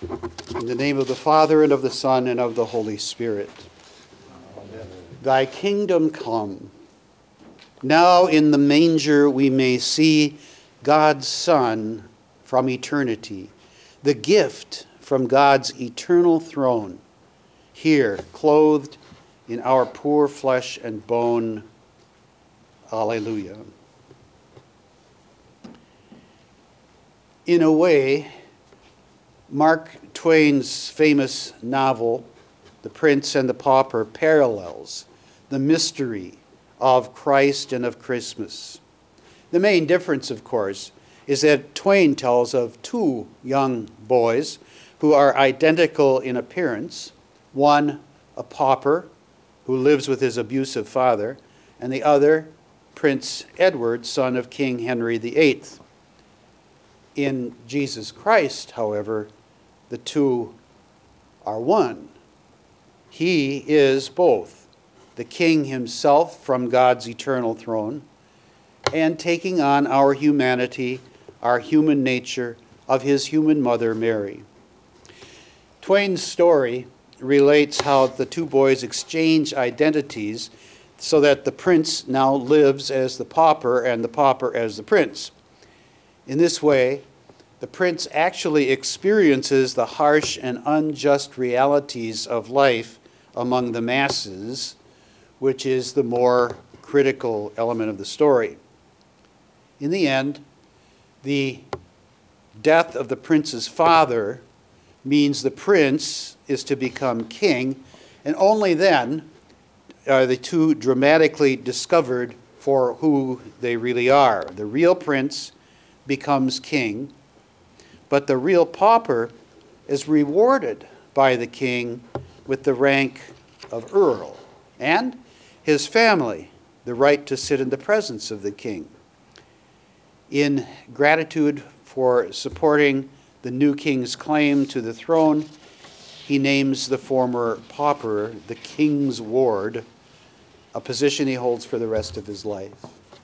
In the name of the Father, and of the Son, and of the Holy Spirit. Amen. Thy kingdom come. Now in the manger we may see God's Son from eternity, the gift from God's eternal throne, here clothed in our poor flesh and bone. Alleluia. In a way, Mark Twain's famous novel, The Prince and the Pauper, parallels the mystery of Christ and of Christmas. The main difference, of course, is that Twain tells of two young boys who are identical in appearance, one a pauper who lives with his abusive father, and the other Prince Edward, son of King Henry VIII. In Jesus Christ, however, the two are one. He is both the King himself from God's eternal throne and taking on our humanity, our human nature of his human mother, Mary. Twain's story relates how the two boys exchange identities so that the prince now lives as the pauper and the pauper as the prince. In this way, the prince actually experiences the harsh and unjust realities of life among the masses, which is the more critical element of the story. In the end, the death of the prince's father means the prince is to become king, and only then are the two dramatically discovered for who they really are. The real prince becomes king, but the real pauper is rewarded by the king with the rank of earl, and his family the right to sit in the presence of the king. In gratitude for supporting the new king's claim to the throne, he names the former pauper the king's ward, a position he holds for the rest of his life.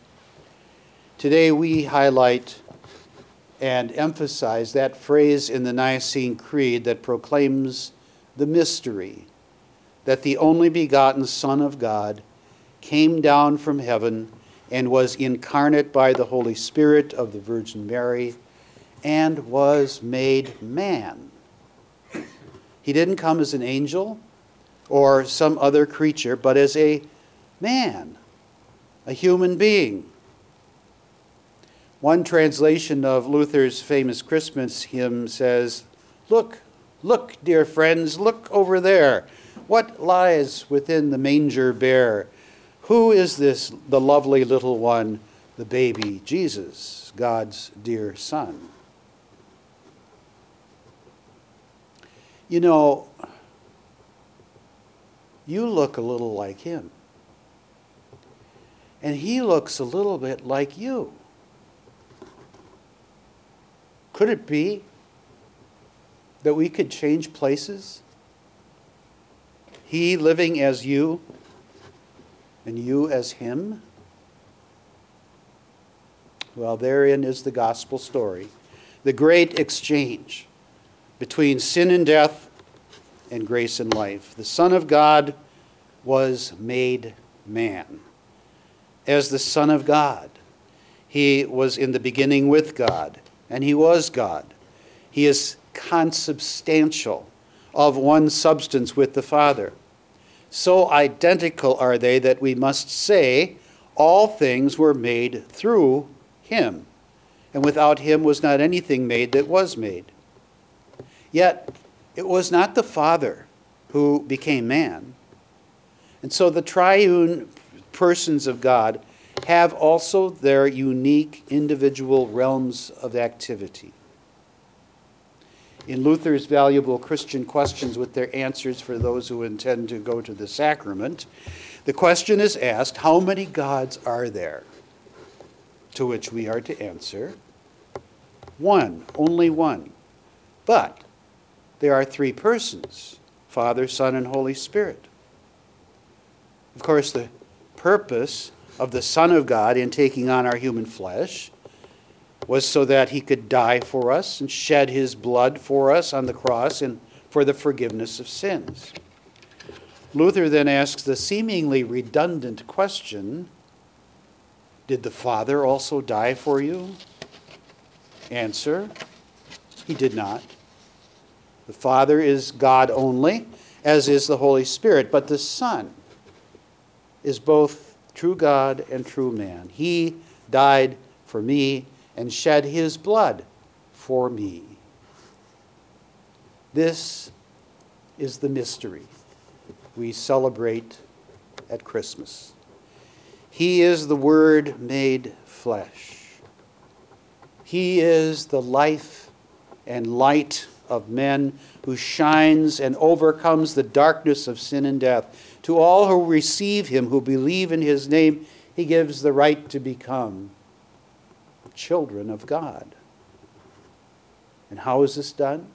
Today we highlight and emphasize that phrase in the Nicene Creed that proclaims the mystery that the only begotten Son of God came down from heaven and was incarnate by the Holy Spirit of the Virgin Mary and was made man. He didn't come as an angel or some other creature, but as a man, a human being. One translation of Luther's famous Christmas hymn says, "Look, look, dear friends, look over there. What lies within the manger bare? Who is this, the lovely little one, the baby Jesus, God's dear Son?" You know, you look a little like him. And he looks a little bit like you. Could it be that we could change places? He living as you and you as him? Well, therein is the gospel story, the great exchange between sin and death and grace and life. The Son of God was made man. As the Son of God, he was in the beginning with God, and he was God. He is consubstantial, of one substance with the Father. So identical are they that we must say all things were made through him, and without him was not anything made that was made. Yet it was not the Father who became man. And so the triune persons of God have also their unique individual realms of activity. In Luther's valuable Christian questions with their answers for those who intend to go to the sacrament, the question is asked, how many gods are there? To which we are to answer, one, only one. But there are three persons, Father, Son, and Holy Spirit. Of course, the purpose of the Son of God in taking on our human flesh was so that he could die for us and shed his blood for us on the cross and for the forgiveness of sins. Luther then asks the seemingly redundant question, did the Father also die for you? Answer, he did not. The Father is God only, as is the Holy Spirit, but the Son is both true God and true man. He died for me and shed his blood for me. This is the mystery we celebrate at Christmas. He is the Word made flesh. He is the life and light of men, who shines and overcomes the darkness of sin and death. To all who receive him, who believe in his name, he gives the right to become children of God. And how is this done?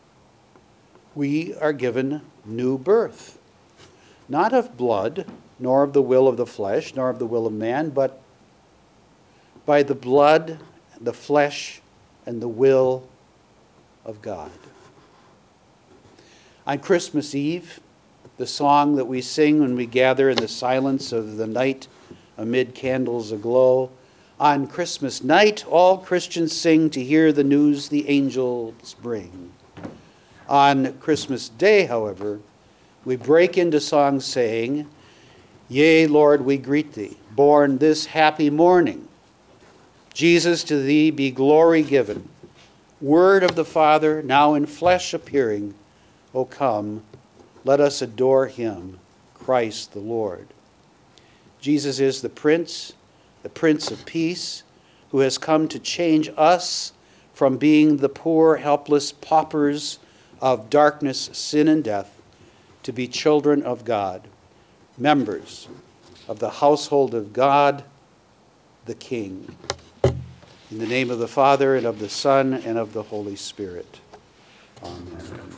We are given new birth, not of blood, nor of the will of the flesh, nor of the will of man, but by the blood, the flesh, and the will of God. On Christmas Eve, the song that we sing when we gather in the silence of the night amid candles aglow, on Christmas night all Christians sing to hear the news the angels bring. On Christmas Day, however, we break into song saying, Yea, Lord, we greet thee, born this happy morning. Jesus, to thee be glory given. Word of the Father, now in flesh appearing. O come, let us adore him, Christ the Lord. Jesus is the Prince of Peace, who has come to change us from being the poor, helpless paupers of darkness, sin, and death, to be children of God, members of the household of God, the King. In the name of the Father, and of the Son, and of the Holy Spirit. Amen.